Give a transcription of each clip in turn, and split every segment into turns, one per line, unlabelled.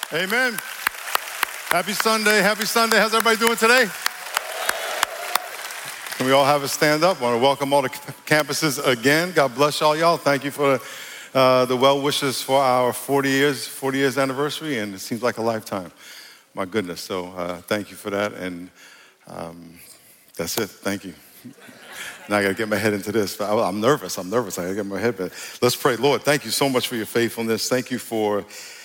Amen. Happy Sunday. Happy Sunday. How's everybody doing today? Can we all have a stand up? I want to welcome all the campuses again. God bless y'all. Thank you for the well wishes for our 40 years anniversary, and it seems like a lifetime. My goodness. So thank you for that, and that's it. Thank you. Now I got to get my head into this. I'm nervous. I got to get my head back. Let's pray. Lord, thank you so much for your faithfulness. Thank you for...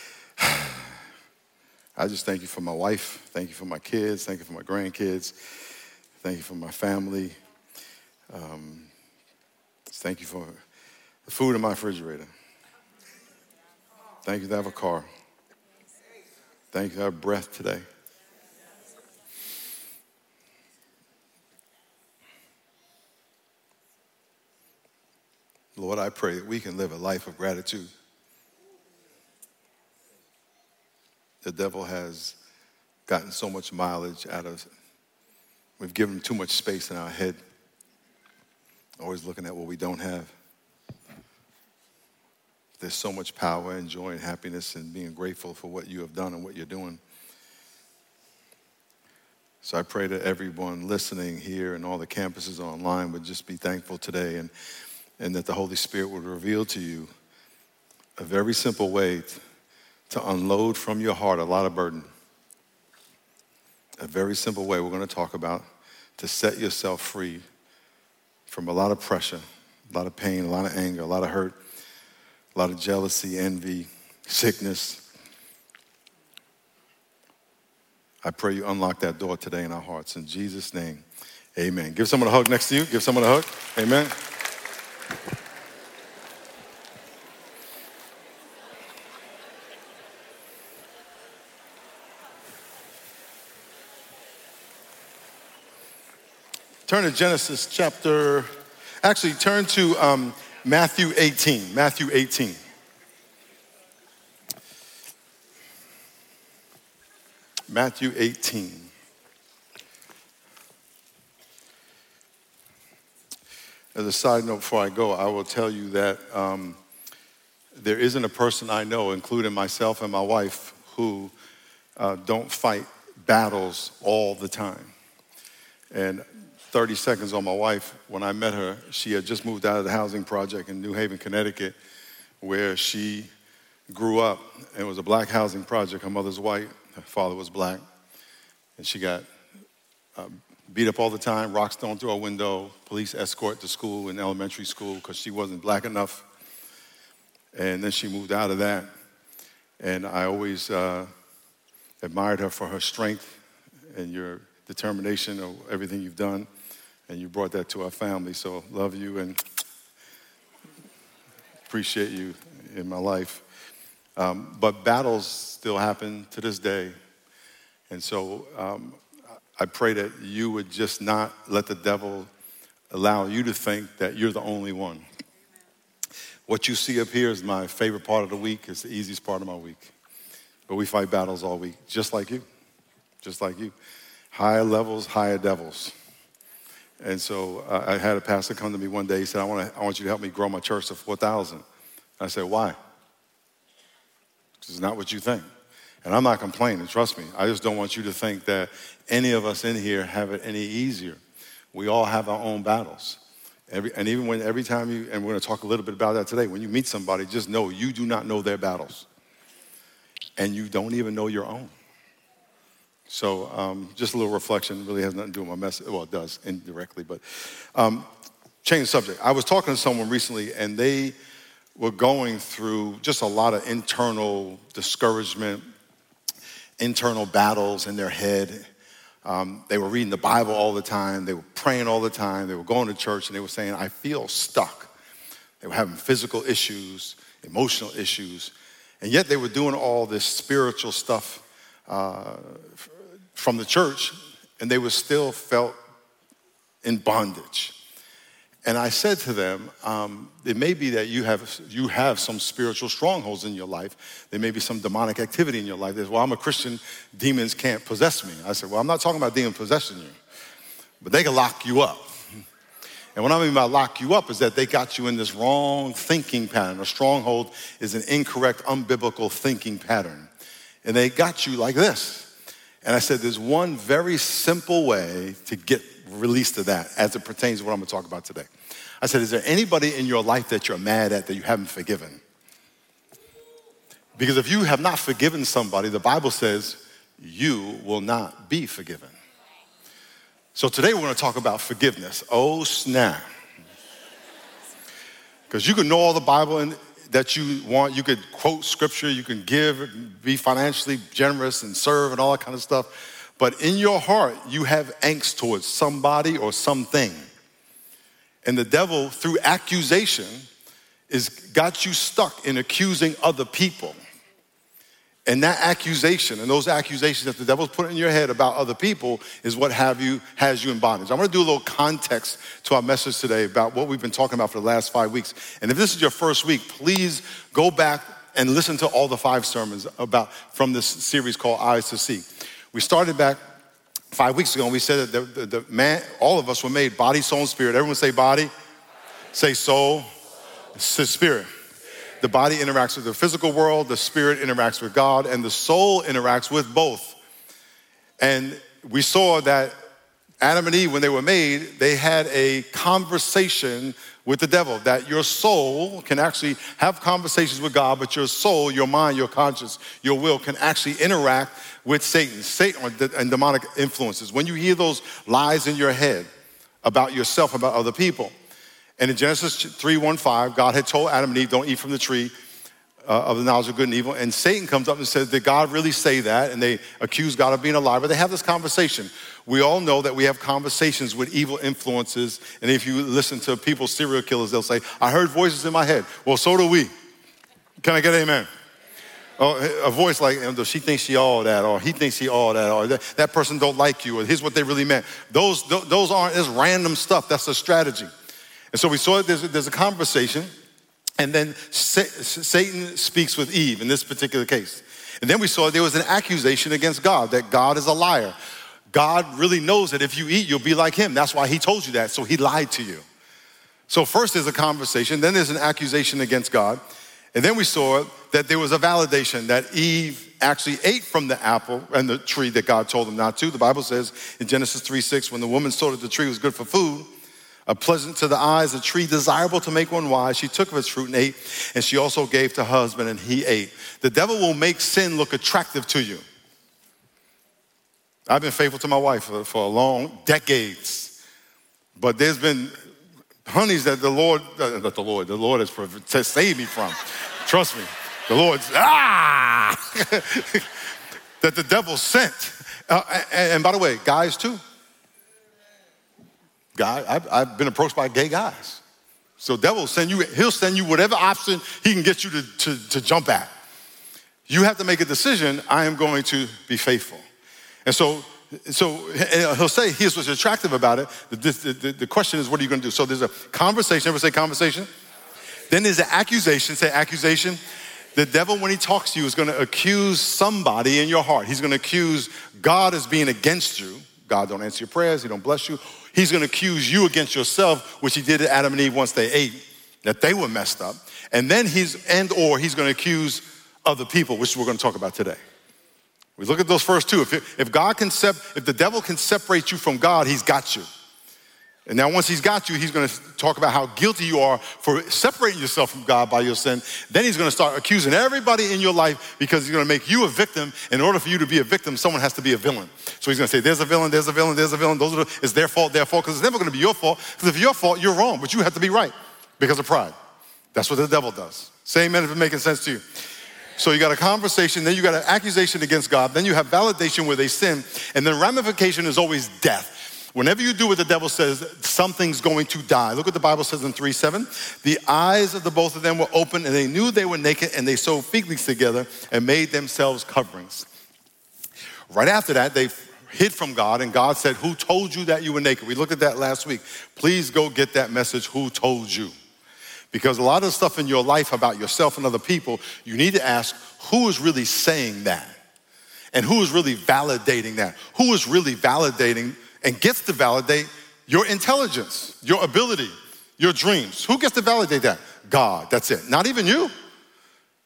I just thank you for my wife. Thank you for my kids. Thank you for my grandkids. Thank you for my family. Thank you for the food in my refrigerator. Thank you to have a car. Thank you to have breath today. Lord, I pray that we can live a life of gratitude. The devil has gotten so much mileage out of it. We've given him too much space in our head, always looking at what we don't have. There's so much power and joy and happiness in being grateful for what you have done and what you're doing. So I pray that everyone listening here and all the campuses online would just be thankful today, and that the Holy Spirit would reveal to you a very simple way to unload from your heart a lot of burden. A very simple way we're going to talk about to set yourself free from a lot of pressure, a lot of pain, a lot of anger, a lot of hurt, a lot of jealousy, envy, sickness. I pray you unlock that door today in our hearts. In Jesus' name, amen. Give someone a hug next to you. Give someone a hug. Amen. Turn to Genesis turn to Matthew 18. Matthew 18. Matthew 18. As a side note before I go, I will tell you that there isn't a person I know, including myself and my wife, who don't fight battles all the time. And 30 seconds on my wife. When I met her, she had just moved out of the housing project in New Haven, Connecticut, where she grew up. It was a black housing project. Her mother's white, her father was black. And she got beat up all the time, rocks thrown through her window, police escort to school in elementary school because she wasn't black enough. And then she moved out of that. And I always admired her for her strength and your determination of everything you've done. And you brought that to our family, so love you and appreciate you in my life. But battles still happen to this day. And so I pray that you would just not let the devil allow you to think that you're the only one. What you see up here is my favorite part of the week. It's the easiest part of my week. But we fight battles all week, just like you. Just like you. Higher levels, higher devils. And so I had a pastor come to me one day. He said, I want you to help me grow my church to 4,000. I said, why? It's not what you think. And I'm not complaining, trust me. I just don't want you to think that any of us in here have it any easier. We all have our own battles. Every time you, and we're going to talk a little bit about that today, when you meet somebody, just know you do not know their battles. And you don't even know your own. So just a little reflection. Really has nothing to do with my message. Well, it does indirectly, but change the subject. I was talking to someone recently, and they were going through just a lot of internal discouragement, internal battles in their head. They were reading the Bible all the time. They were praying all the time. They were going to church, and they were saying, I feel stuck. They were having physical issues, emotional issues, and yet they were doing all this spiritual stuff from the church, and they were still felt in bondage. And I said to them, it may be that you have some spiritual strongholds in your life. There may be some demonic activity in your life. Well, I'm a Christian, demons can't possess me. I said, well, I'm not talking about demons possessing you, but they can lock you up. And what I mean by lock you up is that they got you in this wrong thinking pattern. A stronghold is an incorrect, unbiblical thinking pattern. and they got you like this. And I said, there's one very simple way to get released to that as it pertains to what I'm gonna talk about today. I said, is there anybody in your life that you're mad at that you haven't forgiven? Because if you have not forgiven somebody, the Bible says you will not be forgiven. So today we're gonna talk about forgiveness. Oh, snap. Because you can know all the Bible that you want. You could quote scripture, you can give, be financially generous and serve and all that kind of stuff. But in your heart, you have angst towards somebody or something. And the devil, through accusation, got you stuck in accusing other people. And that accusation and those accusations that the devil's put in your head about other people is what has you in bondage. I'm gonna do a little context to our message today about what we've been talking about for the last 5 weeks. And if this is your first week, please go back and listen to all the 5 sermons from this series called Eyes to See. We started back 5 weeks ago and we said that the man, all of us were made body, soul, and spirit. Everyone say body, say soul, say spirit. The body interacts with the physical world, the spirit interacts with God, and the soul interacts with both. And we saw that Adam and Eve, when they were made, they had a conversation with the devil, that your soul can actually have conversations with God, but your soul, your mind, your conscience, your will can actually interact with Satan and demonic influences. When you hear those lies in your head about yourself, about other people, and in Genesis 3:1-5, God had told Adam and Eve, don't eat from the tree of the knowledge of good and evil. And Satan comes up and says, did God really say that? And they accuse God of being a liar, but they have this conversation. We all know that we have conversations with evil influences. And if you listen to people's serial killers, they'll say, I heard voices in my head. Well, so do we. Can I get an amen? Oh, a voice like, she thinks she all that, or he thinks he all that, or that person don't like you, or here's what they really meant. Those aren't just random stuff. That's a strategy. And so we saw that there's a conversation, and then Satan speaks with Eve in this particular case. And then we saw there was an accusation against God, that God is a liar. God really knows that if you eat, you'll be like him. That's why he told you that, so he lied to you. So first there's a conversation, then there's an accusation against God. And then we saw that there was a validation that Eve actually ate from the apple and the tree that God told them not to. The Bible says in Genesis 3:6, when the woman saw that the tree was good for food, pleasant to the eyes, a tree desirable to make one wise, she took of its fruit and ate, and she also gave to her husband, and he ate. The devil will make sin look attractive to you. I've been faithful to my wife for long decades, but there's been honeys that the Lord has saved me from. Trust me, the Lord's that the devil sent. And by the way, guys too. I've been approached by gay guys. So the devil he'll send you whatever option he can get you to jump at. You have to make a decision, I am going to be faithful. And so he'll say, here's what's attractive about it. The question is, what are you gonna do? So there's a conversation, everyone say conversation. Then there's an accusation, say accusation. The devil, when he talks to you, is gonna accuse somebody in your heart. He's gonna accuse God as being against you. God don't answer your prayers, he don't bless you. He's gonna accuse you against yourself, which he did to Adam and Eve once they ate, that they were messed up. And then he's gonna accuse other people, which we're gonna talk about today. We look at those first two. If the devil can separate you from God, he's got you. And now once he's got you, he's gonna talk about how guilty you are for separating yourself from God by your sin. Then he's gonna start accusing everybody in your life because he's gonna make you a victim. In order for you to be a victim, someone has to be a villain. So he's gonna say, there's a villain, there's a villain, there's a villain. It's their fault, because it's never gonna be your fault. Because if it's your fault, you're wrong, but you have to be right because of pride. That's what the devil does. Say amen if it's making sense to you. So you got a conversation, then you got an accusation against God, then you have validation where they sin, and then ramification is always death. Whenever you do what the devil says, something's going to die. Look what the Bible says in 3:7. The eyes of the both of them were open, and they knew they were naked, and they sewed fig leaves together and made themselves coverings. Right after that, they hid from God, and God said, who told you that you were naked? We looked at that last week. Please go get that message, who told you? Because a lot of stuff in your life about yourself and other people, you need to ask, who is really saying that? And who is really validating that? Who is really validating and gets to validate your intelligence, your ability, your dreams? Who gets to validate that? God, that's it. Not even you.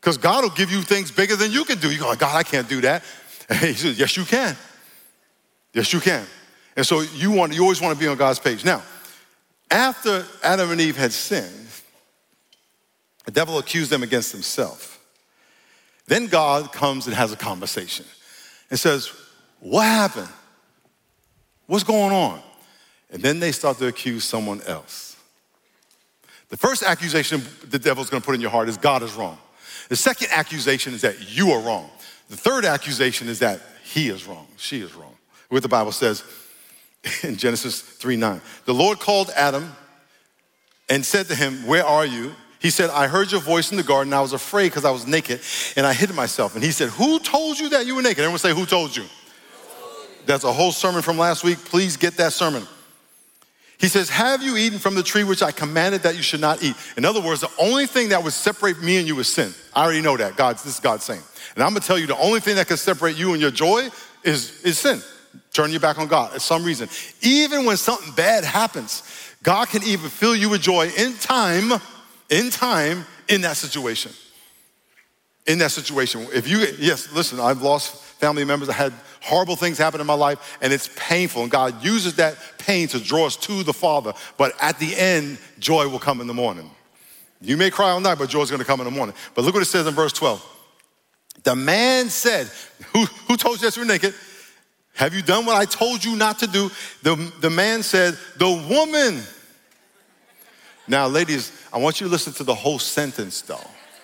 Because God will give you things bigger than you can do. You go, God, I can't do that. And he says, yes, you can. Yes, you can. And so you always want to be on God's page. Now, after Adam and Eve had sinned, the devil accused them against himself. Then God comes and has a conversation and says, what happened? What's going on? And then they start to accuse someone else. The first accusation the devil's going to put in your heart is God is wrong. The second accusation is that you are wrong. The third accusation is that he is wrong, she is wrong. What the Bible says in Genesis 3:9. The Lord called Adam and said to him, where are you? He said, I heard your voice in the garden. I was afraid because I was naked and I hid myself. And he said, who told you that you were naked? Everyone say, who told you? That's a whole sermon from last week. Please get that sermon. He says, have you eaten from the tree which I commanded that you should not eat? In other words, the only thing that would separate me and you is sin. I already know that. This is God saying. And I'm going to tell you the only thing that can separate you and your joy is sin. Turn your back on God for some reason. Even when something bad happens, God can even fill you with joy in time in that situation. In that situation. Yes, listen, I've lost family members. I had horrible things happen in my life, and it's painful. And God uses that pain to draw us to the Father. But at the end, joy will come in the morning. You may cry all night, but joy is going to come in the morning. But look what it says in verse 12. The man said, who told you that you were naked? Have you done what I told you not to do? The man said, the woman. Now, ladies, I want you to listen to the whole sentence, though.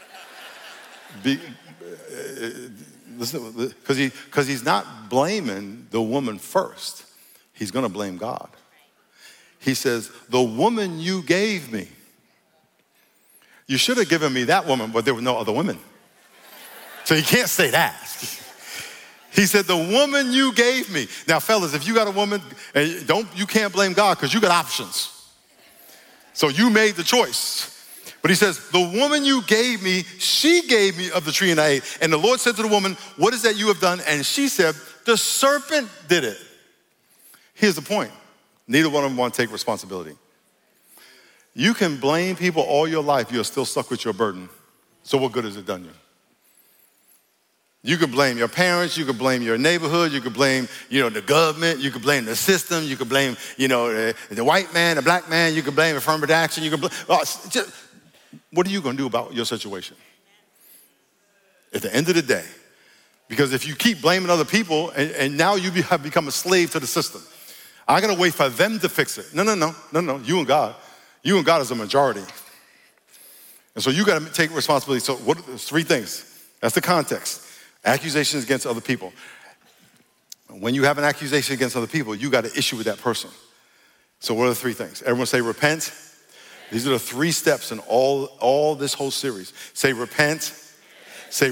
Listen, because he's not blaming the woman first. He's going to blame God. He says, the woman you gave me. You should have given me that woman, but there were no other women. So you can't say that. He said, the woman you gave me. Now, fellas, if you got a woman, you can't blame God because you got options. So you made the choice. But he says, the woman you gave me, she gave me of the tree and I ate. And the Lord said to the woman, what is that you have done? And she said, the serpent did it. Here's the point. Neither one of them want to take responsibility. You can blame people all your life. You're still stuck with your burden. So what good has it done you? You could blame your parents, you could blame your neighborhood, you could blame, the government, you could blame the system, you could blame, the white man, the black man, you could blame affirmative action, you could blame, what are you going to do about your situation? At the end of the day, because if you keep blaming other people and now you have become a slave to the system, I'm going to wait for them to fix it. No, you and God is a majority. And so you got to take responsibility. So there's three things. That's the context. Accusations against other people. When you have an accusation against other people, you got an issue with that person. So what are the three things? Everyone say repent. These are the three steps in all this whole series. Say repent, say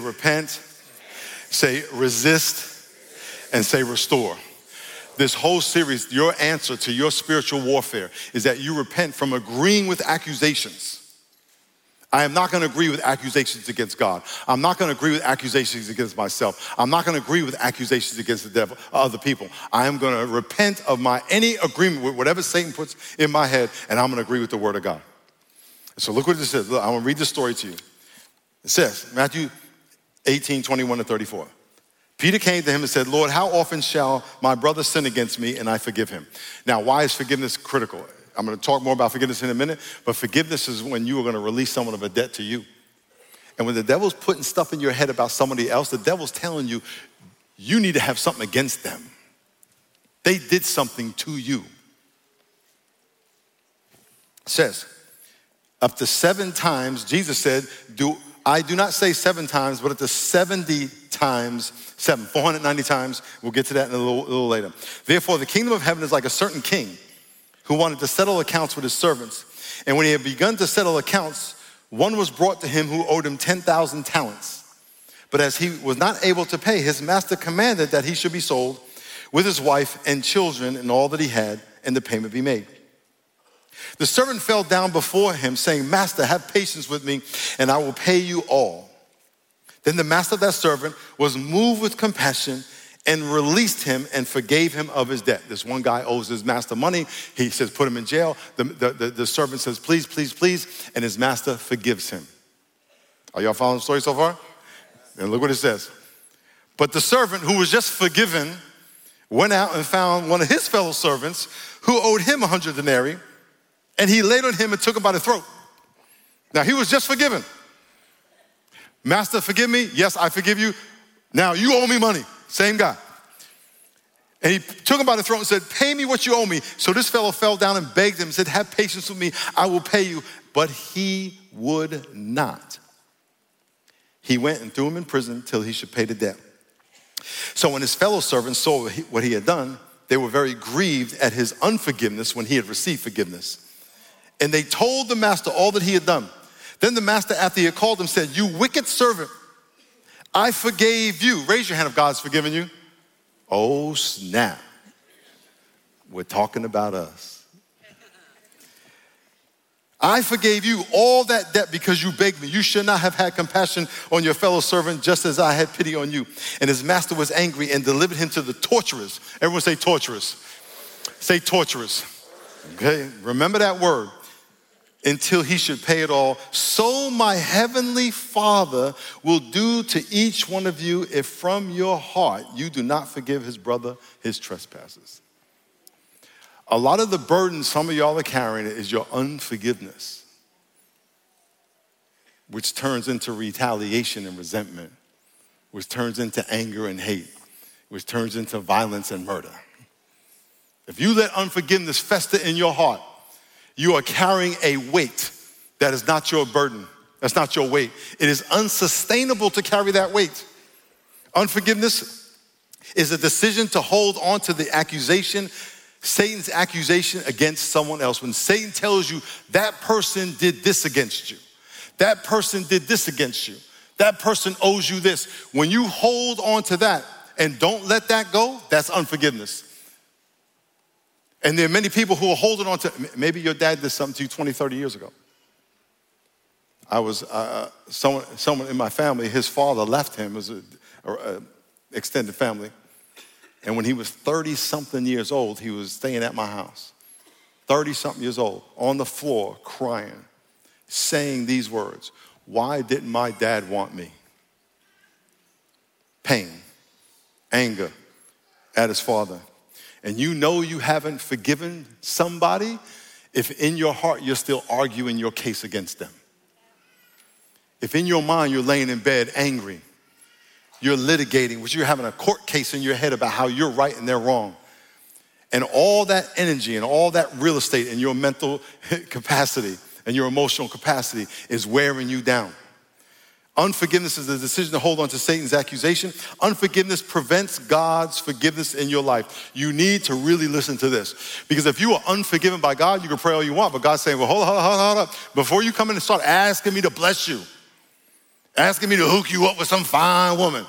resist, and say restore. This whole series, your answer to your spiritual warfare is that you repent from agreeing with accusations. I am not going to agree with accusations against God. I'm not going to agree with accusations against myself. I'm not going to agree with accusations against the devil, other people. I am going to repent of any agreement with whatever Satan puts in my head, and I'm going to agree with the word of God. So look what it says. Look, I'm going to read this story to you. It says, Matthew 18:21-34. Peter came to him and said, Lord, how often shall my brother sin against me and I forgive him? Now, why is forgiveness critical? I'm going to talk more about forgiveness in a minute, but forgiveness is when you are going to release someone of a debt to you. And when the devil's putting stuff in your head about somebody else, the devil's telling you, you need to have something against them. They did something to you. It says, up to 7 times, Jesus said, I do not say 7 times, but up to 70 times 7, 490 times. We'll get to that in a little later. Therefore, the kingdom of heaven is like a certain king who wanted to settle accounts with his servants. And when he had begun to settle accounts, one was brought to him who owed him 10,000 talents. But as he was not able to pay, his master commanded that he should be sold with his wife and children and all that he had, and the payment be made. The servant fell down before him, saying, Master, have patience with me, and I will pay you all. Then the master of that servant was moved with compassion and released him and forgave him of his debt. This one guy owes his master money. He says, put him in jail. The servant says, please, please, please, and his master forgives him. Are y'all following the story so far? And look what it says. But the servant who was just forgiven went out and found one of his fellow servants who owed him 100 denarii, and he laid on him and took him by the throat. Now, he was just forgiven. Master, forgive me. Yes, I forgive you. Now, you owe me money. Same guy. And he took him by the throat and said, pay me what you owe me. So this fellow fell down and begged him and said, have patience with me. I will pay you. But he would not. He went and threw him in prison till he should pay the debt. So when his fellow servants saw what he had done, they were very grieved at his unforgiveness when he had received forgiveness. And they told the master all that he had done. Then the master, after he had called him, said, you wicked servant, I forgave you. Raise your hand if God's forgiven you. Oh, snap. We're talking about us. I forgave you all that debt because you begged me. You should not have had compassion on your fellow servant just as I had pity on you. And his master was angry and delivered him to the torturers. Everyone say torturers. Say torturers. Okay, remember that word. Until he should pay it all. So my heavenly Father will do to each one of you if from your heart you do not forgive his brother his trespasses. A lot of the burden some of y'all are carrying is your unforgiveness, which turns into retaliation and resentment, which turns into anger and hate, which turns into violence and murder. If you let unforgiveness fester in your heart, you are carrying a weight that is not your burden. That's not your weight. It is unsustainable to carry that weight. Unforgiveness is a decision to hold on to the accusation, Satan's accusation against someone else. When Satan tells you that person did this against you, that person did this against you, that person owes you this. When you hold on to that and don't let that go, that's unforgiveness. And there are many people who are holding on to, maybe your dad did something to you 20, 30 years ago. I was, someone in my family, his father left him as an extended family. And when he was 30-something years old, he was staying at my house. 30-something years old, on the floor, crying, saying these words, why didn't my dad want me? Pain, anger at his father. And you know you haven't forgiven somebody if in your heart you're still arguing your case against them. If in your mind you're laying in bed angry, you're litigating, which you're having a court case in your head about how you're right and they're wrong. And all that energy and all that real estate in your mental capacity and your emotional capacity is wearing you down. Unforgiveness is the decision to hold on to Satan's accusation. Unforgiveness prevents God's forgiveness in your life. You need to really listen to this. Because if you are unforgiven by God, you can pray all you want, but God's saying, well, hold up. Before you come in and start asking me to bless you, asking me to hook you up with some fine woman.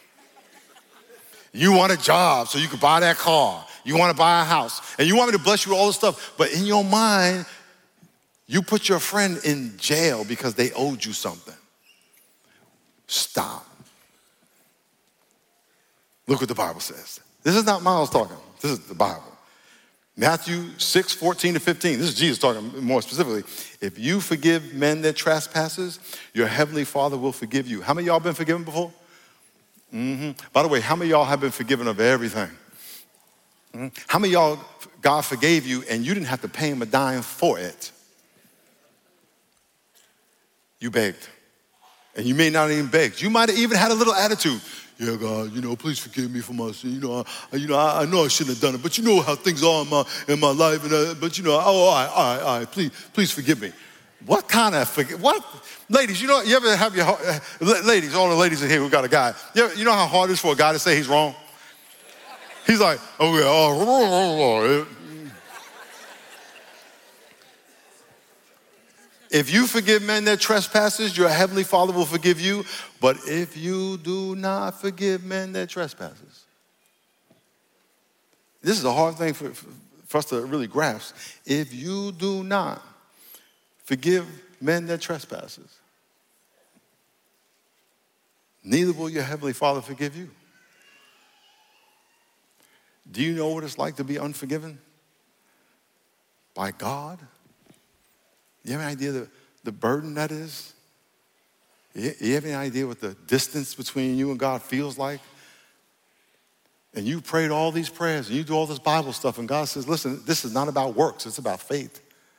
You want a job so you can buy that car. You want to buy a house. And you want me to bless you with all this stuff. But in your mind, you put your friend in jail because they owed you something. Stop. Look what the Bible says. This is not Miles talking. This is the Bible. Matthew 6:14-15. This is Jesus talking more specifically. If you forgive men their trespasses, your heavenly Father will forgive you. How many of y'all been forgiven before? By the way, how many of y'all have been forgiven of everything? How many of y'all, God forgave you and you didn't have to pay him a dime for it? You begged. And you may not even beg. You might have even had a little attitude. Yeah, God, please forgive me for my sin. I know I shouldn't have done it, but you know how things are in my life. All right, please forgive me. What kind of what? Ladies, you ever have your, ladies, all the ladies in here who got a guy, you know how hard it is for a guy to say he's wrong? He's like, oh yeah, If you forgive men their trespasses, your heavenly Father will forgive you. But if you do not forgive men their trespasses, this is a hard thing for us to really grasp. If you do not forgive men their trespasses, neither will your heavenly Father forgive you. Do you know what it's like to be unforgiven by God? You have any idea the burden that is? You have any idea what the distance between you and God feels like? And you prayed all these prayers and you do all this Bible stuff and God says, listen, this is not about works, it's about faith.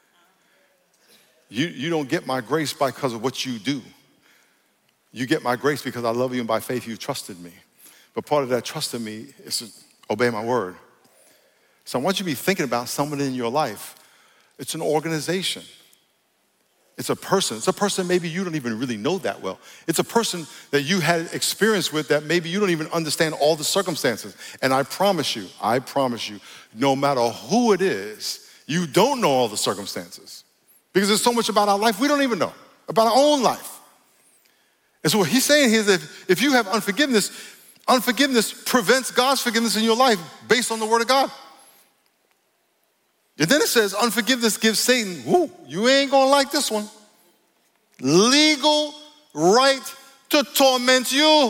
You don't get my grace because of what you do. You get my grace because I love you and by faith you trusted me. But part of that trust in me is to obey my word. So I want you to be thinking about someone in your life. It's an organization. It's a person. It's a person maybe you don't even really know that well. It's a person that you had experience with that maybe you don't even understand all the circumstances. And I promise you, no matter who it is, you don't know all the circumstances. Because there's so much about our life we don't even know, about our own life. And so what he's saying here is that if you have unforgiveness prevents God's forgiveness in your life based on the word of God. And then it says, unforgiveness gives Satan, you ain't gonna like this one, legal right to torment you.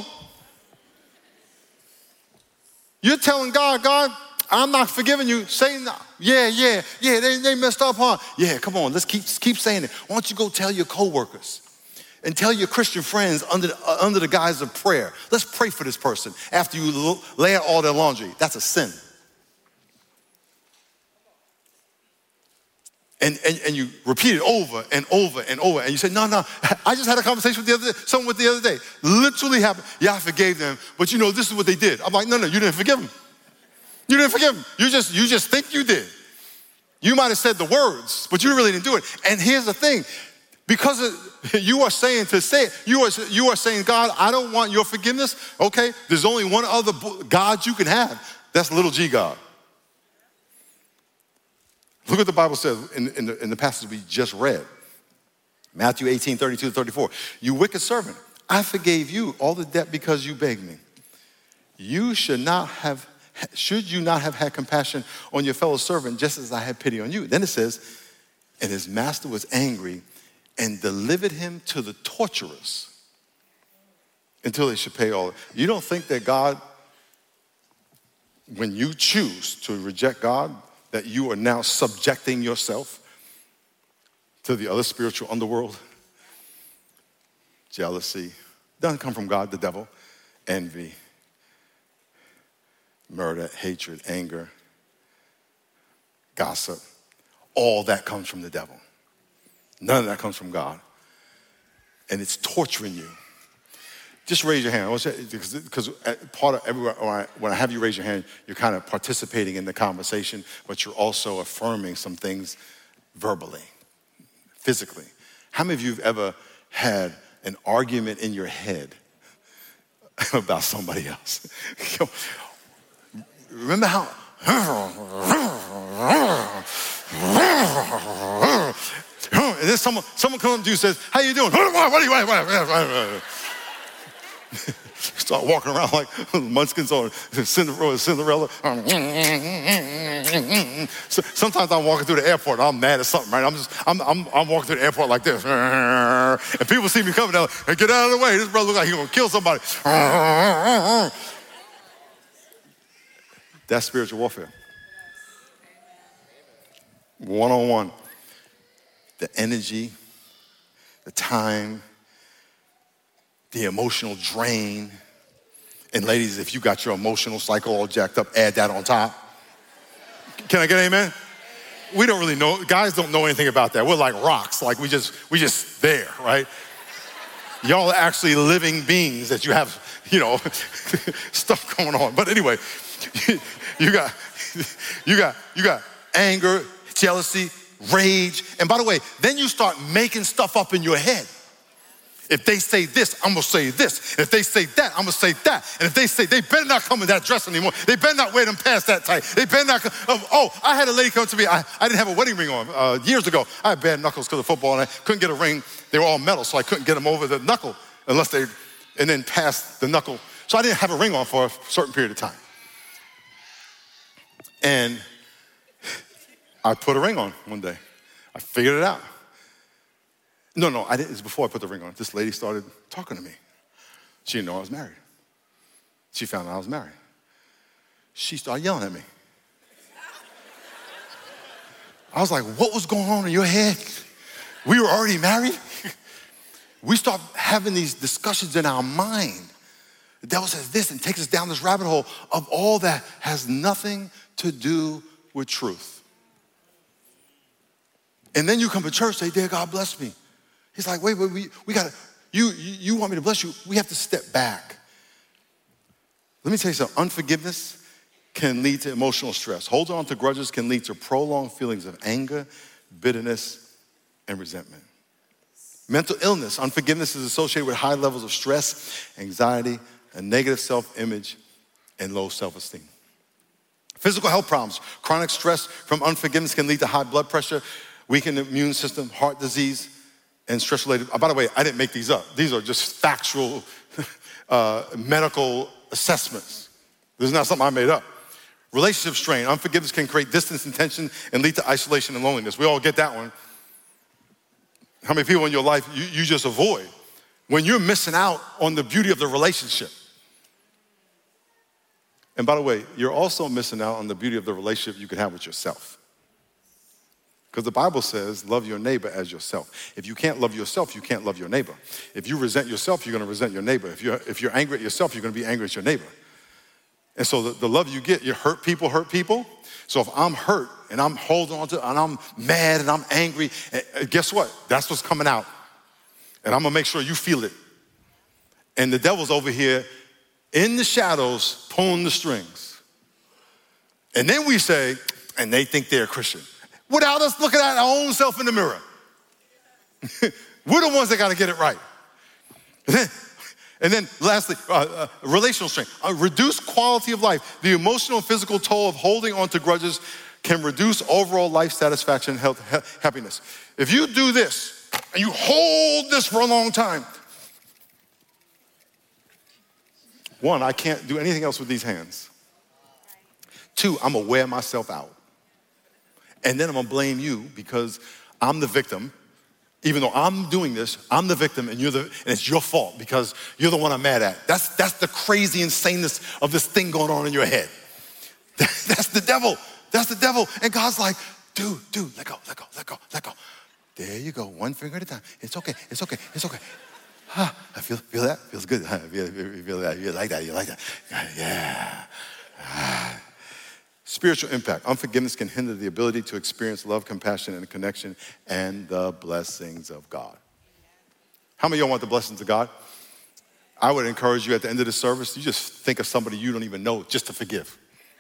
You're telling God, I'm not forgiving you. Satan, they messed up, huh? Yeah, come on, let's keep saying it. Why don't you go tell your coworkers and tell your Christian friends under the guise of prayer. Let's pray for this person after you lay out all their laundry. That's a sin. And you repeat it over and over and over. And you say, no, I just had a conversation with someone the other day. Literally happened. Yeah, I forgave them, but this is what they did. I'm like, no, you didn't forgive them. You didn't forgive them. You just think you did. You might have said the words, but you really didn't do it. And here's the thing. Because you are saying, you are saying, God, I don't want your forgiveness. Okay, there's only one other God you can have. That's little g God. Look what the Bible says in the passage we just read. Matthew 18, 32 to 34. You wicked servant, I forgave you all the debt because you begged me. Should you not have had compassion on your fellow servant just as I had pity on you? Then it says, and his master was angry and delivered him to the torturers until they should pay all. You don't think that God, when you choose to reject God, that you are now subjecting yourself to the other spiritual underworld? Jealousy doesn't come from God, the devil. Envy, murder, hatred, anger, gossip, all that comes from the devil. None of that comes from God. And it's torturing you. Just raise your hand. Because part of everywhere, when I have you raise your hand, you're kind of participating in the conversation, but you're also affirming some things verbally, physically. How many of you have ever had an argument in your head about somebody else? Remember how... And then someone comes up to you and says, how you doing? What? Start walking around like munchkins or Cinderella. So sometimes I'm walking through the airport and I'm mad at something, right? I'm walking through the airport like this. And people see me coming down, hey, get out of the way. This brother looks like he's gonna kill somebody. That's spiritual warfare. One-on-one. The energy, the time, the emotional drain. And ladies, if you got your emotional cycle all jacked up, add that on top. Can I get an amen? We don't really know. Guys don't know anything about that. We're like rocks. Like we just there, right? Y'all are actually living beings that you have, stuff going on. But anyway, you got anger, jealousy, rage. And by the way, then you start making stuff up in your head. If they say this, I'm gonna say this. If they say that, I'm gonna say that. And if they say, they better not come in that dress anymore. They better not wear them pants that tight. They better not come. I had a lady come to me. I didn't have a wedding ring on years ago. I had bad knuckles because of football and I couldn't get a ring. They were all metal, so I couldn't get them over the knuckle and then past the knuckle. So I didn't have a ring on for a certain period of time. And I put a ring on one day. I figured it out. No, I didn't. It's before I put the ring on. This lady started talking to me. She didn't know I was married. She found out I was married. She started yelling at me. I was like, what was going on in your head? We were already married? we start having these discussions in our mind. The devil says this and takes us down this rabbit hole of all that has nothing to do with truth. And then you come to church, say, dear God, bless me. He's like, wait, we got to, you want me to bless you? We have to step back. Let me tell you something. Unforgiveness can lead to emotional stress. Holding on to grudges can lead to prolonged feelings of anger, bitterness, and resentment. Mental illness, unforgiveness is associated with high levels of stress, anxiety, a negative self-image, and low self-esteem. Physical health problems, chronic stress from unforgiveness can lead to high blood pressure, weakened immune system, heart disease, and stress-related. By the way, I didn't make these up. These are just factual medical assessments. This is not something I made up. Relationship strain, unforgiveness can create distance and tension and lead to isolation and loneliness. We all get that one. How many people in your life you just avoid when you're missing out on the beauty of the relationship? And by the way, you're also missing out on the beauty of the relationship you can have with yourself. Because the Bible says, love your neighbor as yourself. If you can't love yourself, you can't love your neighbor. If you resent yourself, you're gonna resent your neighbor. If you're angry at yourself, you're gonna be angry at your neighbor. And so the love you get, you hurt people. So if I'm hurt and I'm holding on to, and I'm mad and I'm angry, guess what? That's what's coming out. And I'm gonna make sure you feel it. And the devil's over here in the shadows pulling the strings. And then we say, and they think they're a Christian. Without us looking at our own self in the mirror. We're the ones that gotta get it right. And then lastly, relational strength. Reduced quality of life. The emotional and physical toll of holding on to grudges can reduce overall life satisfaction and happiness. If you do this, and you hold this for a long time, one, I can't do anything else with these hands. Two, I'm gonna wear myself out. And then I'm gonna blame you because I'm the victim. Even though I'm doing this, I'm the victim and it's your fault because you're the one I'm mad at. That's the crazy insaneness of this thing going on in your head. That's the devil. That's the devil. And God's like, dude, let go. There you go, one finger at a time. It's okay. I feel that, feels good. Feel that, you like that. Yeah. Spiritual impact. Unforgiveness can hinder the ability to experience love, compassion, and connection, and the blessings of God. How many of y'all want the blessings of God? I would encourage you at the end of the service, you just think of somebody you don't even know just to forgive.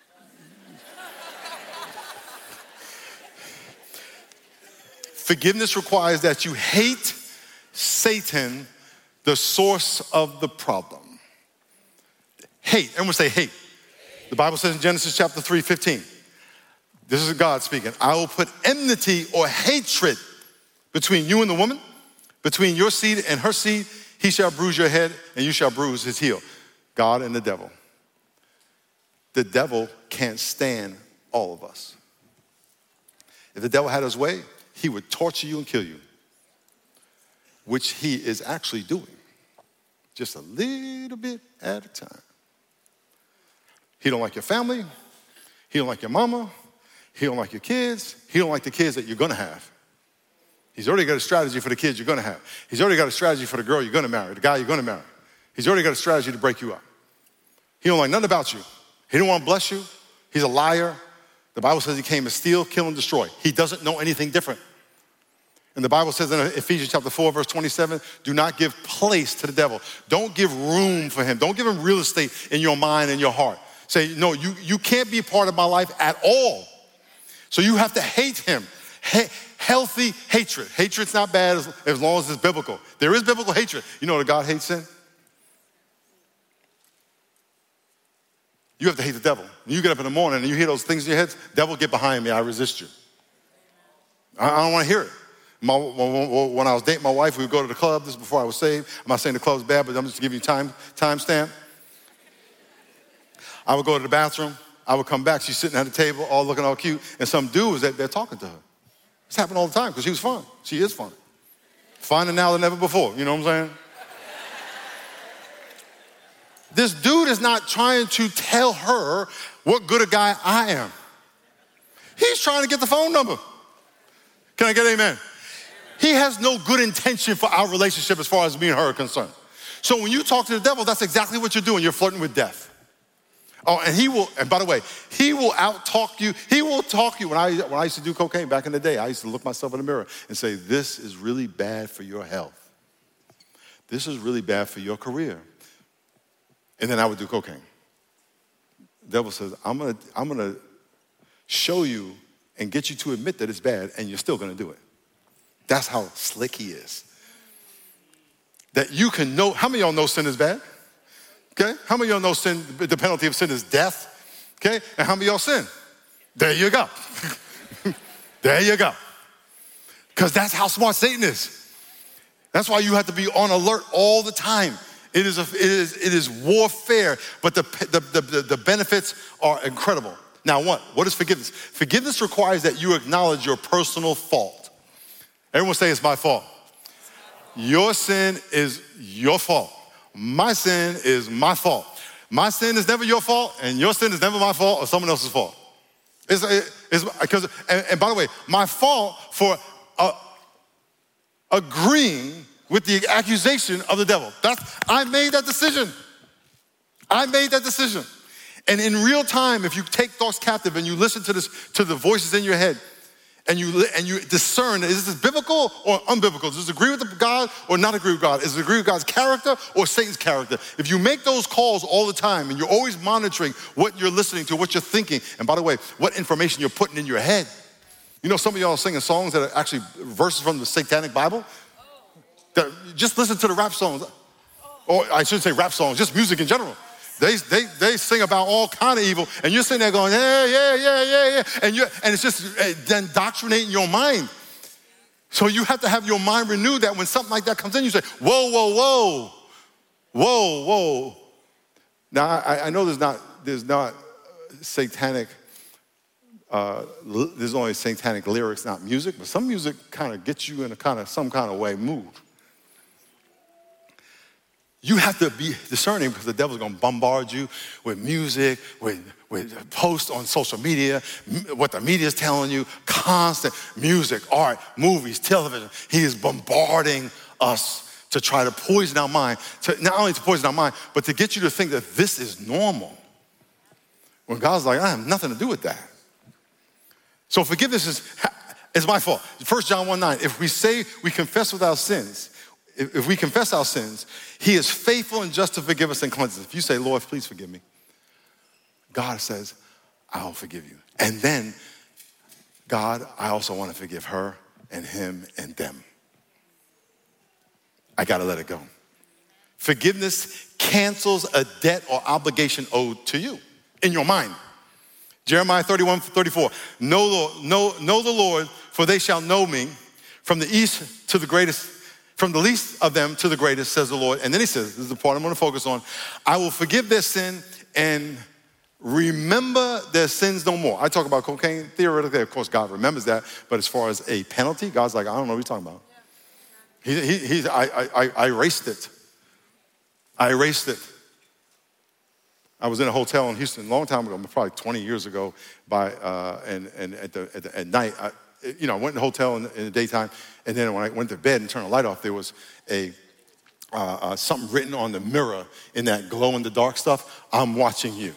Forgiveness requires that you hate Satan, the source of the problem. Hate, everyone say hate. The Bible says in Genesis chapter 3:15, this is God speaking, I will put enmity or hatred between you and the woman, between your seed and her seed. He shall bruise your head and you shall bruise his heel. God and the devil. The devil can't stand all of us. If the devil had his way, he would torture you and kill you, which he is actually doing, just a little bit at a time. He don't like your family. He don't like your mama. He don't like your kids. He don't like the kids that you're gonna have. He's already got a strategy for the kids you're gonna have. He's already got a strategy for the girl you're gonna marry, the guy you're gonna marry. He's already got a strategy to break you up. He don't like nothing about you. He don't wanna bless you. He's a liar. The Bible says he came to steal, kill, and destroy. He doesn't know anything different. And the Bible says in Ephesians chapter 4, verse 27, do not give place to the devil. Don't give room for him. Don't give him real estate in your mind and your heart. Say, no, you can't be a part of my life at all. So you have to hate him. Healthy hatred. Hatred's not bad as long as it's biblical. There is biblical hatred. You know that God hates sin? You have to hate the devil. When you get up in the morning and you hear those things in your head, devil, get behind me, I resist you. I don't want to hear it. When I was dating my wife, we would go to the club. This is before I was saved. I'm not saying the club's bad, but I'm just giving you time stamp. I would go to the bathroom. I would come back. She's sitting at the table, all looking all cute, and some dude was there talking to her. It's happened all the time because she was fun. She is fun. Finer now than ever before. You know what I'm saying? This dude is not trying to tell her what good a guy I am. He's trying to get the phone number. Can I get an amen? He has no good intention for our relationship as far as me and her are concerned. So when you talk to the devil, that's exactly what you're doing. You're flirting with death. Oh, and by the way, he will out-talk you. He will talk you. When I used to do cocaine back in the day, I used to look myself in the mirror and say, this is really bad for your health. This is really bad for your career. And then I would do cocaine. The devil says, I'm gonna show you and get you to admit that it's bad, and you're still gonna do it. That's how slick he is. That you can know, how many of y'all know sin is bad? Okay, how many of y'all know sin, the penalty of sin is death? Okay, and how many of y'all sin? There you go. There you go. Because that's how smart Satan is. That's why you have to be on alert all the time. It is warfare, but the benefits are incredible. Now what is forgiveness? Forgiveness requires that you acknowledge your personal fault. Everyone say it's my fault. Your sin is your fault. My sin is my fault. My sin is never your fault, and your sin is never my fault or someone else's fault. Because, and by the way, my fault for agreeing with the accusation of the devil. I made that decision. I made that decision. And in real time, if you take thoughts captive and you listen to the voices in your head, and you discern, is this biblical or unbiblical? Does this agree with God or not agree with God? Does it agree with God's character or Satan's character? If you make those calls all the time and you're always monitoring what you're listening to, what you're thinking, and by the way, what information you're putting in your head. You know, some of y'all are singing songs that are actually verses from the Satanic Bible. Just listen to the rap songs. Or I shouldn't say rap songs, just music in general. They sing about all kind of evil, and you're sitting there going, yeah, and it's just indoctrinating your mind. So you have to have your mind renewed that when something like that comes in, you say, whoa. Now I know there's not satanic. There's only satanic lyrics, not music, but some music kind of gets you in some kind of way mood. You have to be discerning because the devil's gonna bombard you with music, with posts on social media, what the media is telling you, constant music, art, movies, television. He is bombarding us to try to poison our mind, not only to poison our mind, but to get you to think that this is normal. When God's like, I have nothing to do with that. So forgiveness is my fault. 1 John 1:9, if we say we confess with our sins, if we confess our sins, he is faithful and just to forgive us and cleanse us. If you say, Lord, please forgive me, God says, I'll forgive you. And then, God, I also want to forgive her and him and them. I got to let it go. Forgiveness cancels a debt or obligation owed to you in your mind. Jeremiah 31:34, know the Lord, for they shall know me from the east to the greatest, from the least of them to the greatest, says the Lord. And then he says, this is the part I'm gonna focus on, I will forgive their sin and remember their sins no more. I talk about cocaine, theoretically, of course, God remembers that, but as far as a penalty, God's like, I don't know what you're talking about. I erased it. I erased it. I was in a hotel in Houston a long time ago, probably 20 years ago, and at night, I went in the hotel in the daytime, and then when I went to bed and turned the light off, there was something written on the mirror in that glow-in-the-dark stuff, I'm watching you.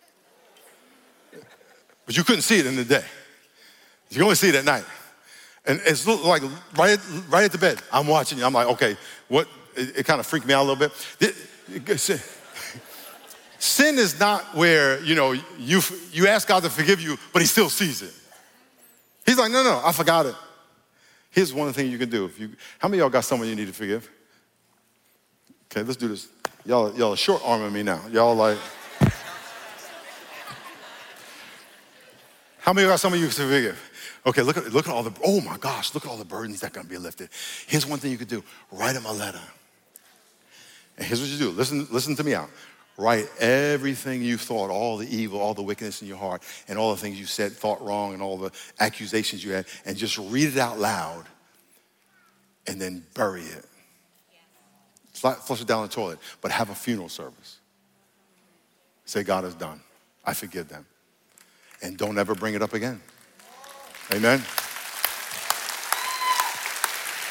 But you couldn't see it in the day. You can only see it at night. And it's like right at the bed, I'm watching you. I'm like, okay, what? It kind of freaked me out a little bit. Sin is not where, you ask God to forgive you, but he still sees it. He's like, no, I forgot it. Here's one thing you can do. How many of y'all got someone you need to forgive? Okay, let's do this. Y'all are short arming me now. Y'all like, how many of y'all got someone you can forgive? Okay, look at all the, oh my gosh, look at all the burdens that are gonna be lifted. Here's one thing you could do. Write him a letter. And here's what you do. Listen to me out. Write everything you thought, all the evil, all the wickedness in your heart, and all the things you said, thought wrong, and all the accusations you had, and just read it out loud, and then bury it. Flush it down the toilet, but have a funeral service. Say, God is done. I forgive them. And don't ever bring it up again. Amen.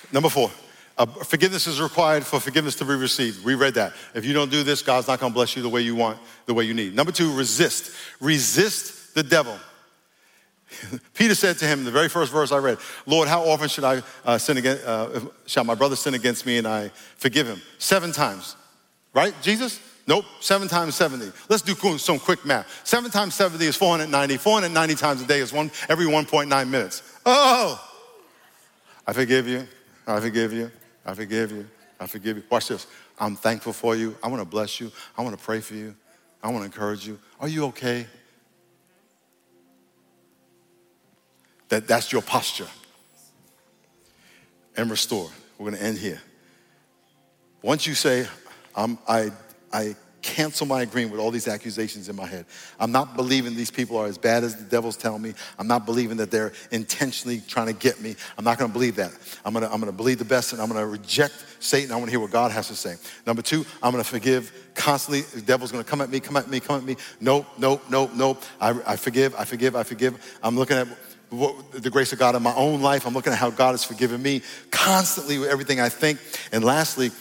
Number 4, forgiveness is required for forgiveness to be received. We read that. If you don't do this, God's not going to bless you the way you want, the way you need. Number 2, resist. Resist the devil. Peter said to him in the very first verse I read, Lord, how often should I sin against, shall my brother sin against me and I forgive him? 7 times, right, Jesus? Nope, 7 times 70. Let's do some quick math. 7 times 70 is 490. 490 times a day is every 1.9 minutes. Oh, I forgive you, I forgive you, I forgive you, I forgive you. Watch this. I'm thankful for you. I want to bless you. I want to pray for you. I want to encourage you. Are you okay? That's your posture. And restore. We're going to end here. Once you say, I cancel my agreement with all these accusations in my head. I'm not believing these people are as bad as the devils tell me. I'm not believing that they're intentionally trying to get me. I'm not going to believe that. I'm going to believe the best, and I'm going to reject Satan. I want to hear what God has to say. Number 2, I'm going to forgive constantly. The devil's going to come at me, come at me, come at me. Nope, nope, nope, nope. I forgive, I forgive, I forgive. I'm looking at the grace of God in my own life. I'm looking at how God has forgiven me constantly with everything I think. And lastly,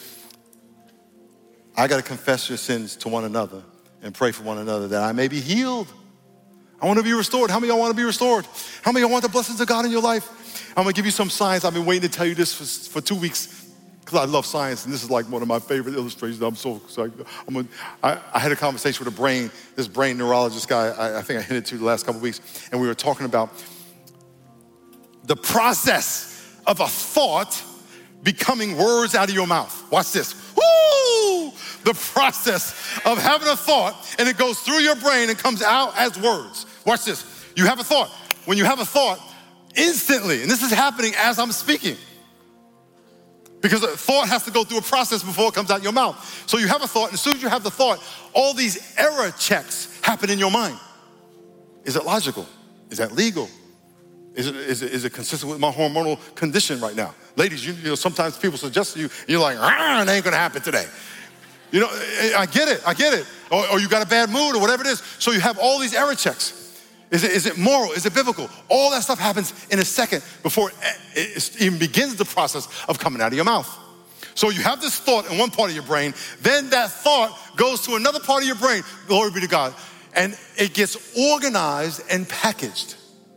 I got to confess your sins to one another and pray for one another that I may be healed. I want to be restored. How many of y'all want to be restored? How many of y'all want the blessings of God in your life? I'm going to give you some science. I've been waiting to tell you this for 2 weeks because I love science, and this is like one of my favorite illustrations. I'm so excited. I had a conversation with this brain neurologist guy I think I hinted to the last couple of weeks, and we were talking about the process of a thought becoming words out of your mouth. Watch this. Woo! The process of having a thought, and it goes through your brain and comes out as words. Watch this. You have a thought. When you have a thought, instantly, and this is happening as I'm speaking, because a thought has to go through a process before it comes out your mouth. So you have a thought, and as soon as you have the thought, all these error checks happen in your mind. Is it logical? Is that legal? Is it consistent with my hormonal condition right now? Ladies, you know, sometimes people suggest to you, and you're like, it ain't gonna happen today. You know, I get it. Or you got a bad mood or whatever it is. So you have all these error checks. Is it moral? Is it biblical? All that stuff happens in a second before it even begins the process of coming out of your mouth. So you have this thought in one part of your brain, then that thought goes to another part of your brain, glory be to God, and it gets organized and packaged.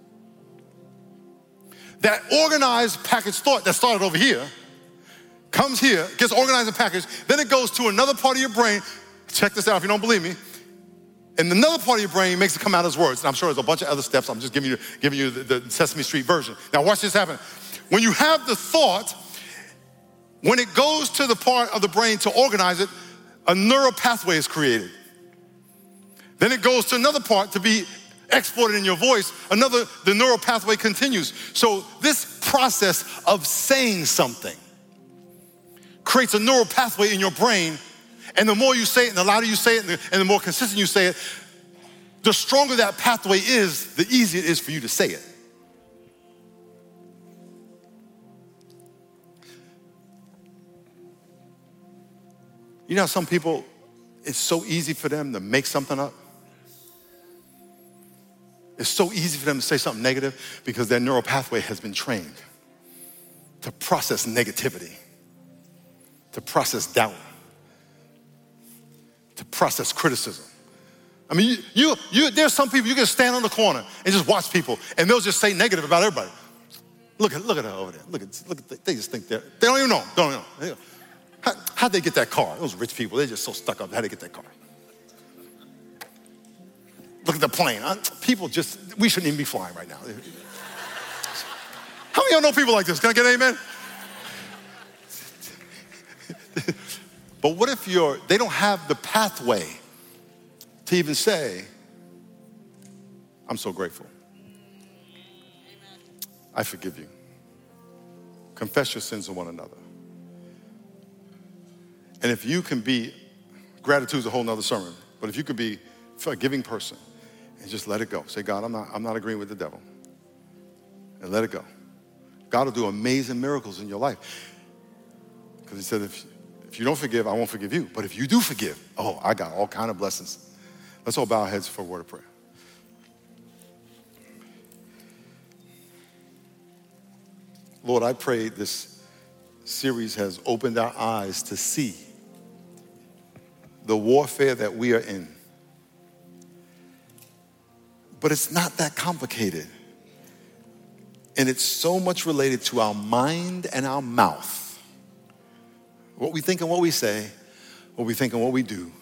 That organized, packaged thought that started over here comes here, gets organized and packaged, then it goes to another part of your brain. Check this out if you don't believe me. And another part of your brain makes it come out as words. And I'm sure there's a bunch of other steps. I'm just giving you the Sesame Street version. Now watch this happen. When you have the thought, when it goes to the part of the brain to organize it, a neural pathway is created. Then it goes to another part to be exported in your voice, the neural pathway continues. So this process of saying something creates a neural pathway in your brain, and the more you say it, and the louder you say it, and the more consistent you say it, the stronger that pathway is, the easier it is for you to say it. You know how some people, it's so easy for them to make something up? It's so easy for them to say something negative because their neural pathway has been trained to process negativity, to process doubt, to process criticism. I mean, there's some people, you can stand on the corner and just watch people, and they'll just say negative about everybody. Look at her over there. Look at they just think they don't even know. How'd they get that car? Those rich people, they're just so stuck up. How'd they get that car? Look at the plane. People we shouldn't even be flying right now. How many of y'all know people like this? Can I get an amen? But what if they don't have the pathway to even say, I'm so grateful. I forgive you. Confess your sins to one another. And if you can be, gratitude's a whole nother sermon, but if you could be a forgiving person and just let it go. Say, God, I'm not agreeing with the devil. And let it go. God will do amazing miracles in your life. Because he said, if you don't forgive, I won't forgive you. But if you do forgive, I got all kind of blessings. Let's all bow our heads for a word of prayer. Lord, I pray this series has opened our eyes to see the warfare that we are in. But it's not that complicated. And it's so much related to our mind and our mouth. What we think and what we say, what we think and what we do.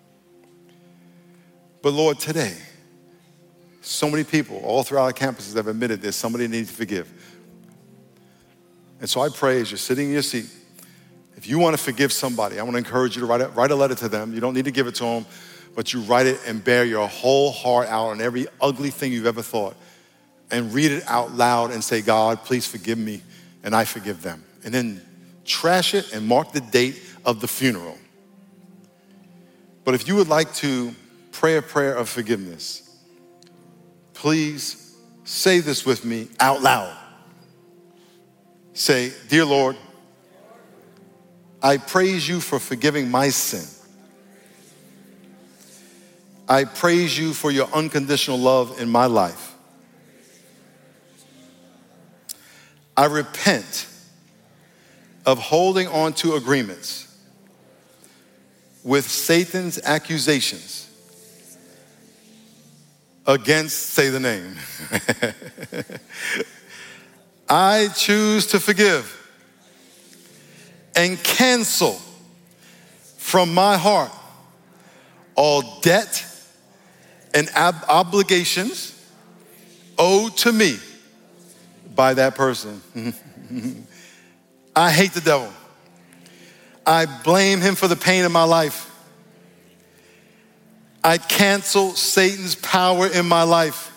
But Lord, today, so many people all throughout our campuses have admitted there's somebody they need to forgive. And so I pray as you're sitting in your seat, if you want to forgive somebody, I want to encourage you to write a letter to them. You don't need to give it to them, but you write it and bear your whole heart out on every ugly thing you've ever thought. And read it out loud and say, God, please forgive me, and I forgive them. And then trash it and mark the date of the funeral. But if you would like to pray a prayer of forgiveness, please say this with me out loud. Say, dear Lord, I praise you for forgiving my sin. I praise you for your unconditional love in my life. I repent of holding on to agreements with Satan's accusations against, say the name. I choose to forgive and cancel from my heart all debt and obligations owed to me by that person. I hate the devil. I blame him for the pain in my life. I cancel Satan's power in my life.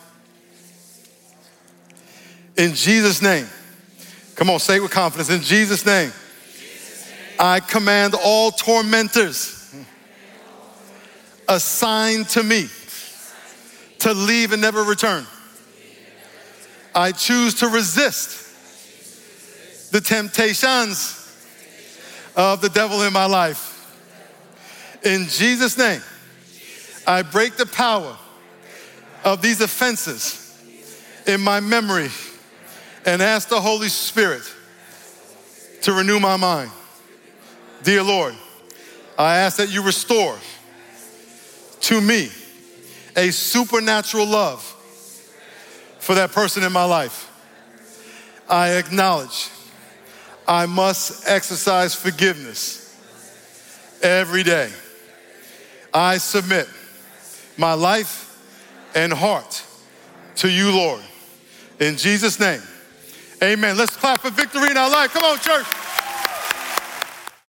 In Jesus' name. Come on, say it with confidence. In Jesus' name. I command all tormentors assigned to me to leave and never return. I choose to resist the temptations of the devil in my life. In Jesus' name, I break the power of these offenses in my memory and ask the Holy Spirit to renew my mind. Dear Lord, I ask that you restore to me a supernatural love for that person in my life. I acknowledge I must exercise forgiveness every day. I submit my life and heart to you, Lord. In Jesus' name, amen. Let's clap for victory in our life. Come on, church.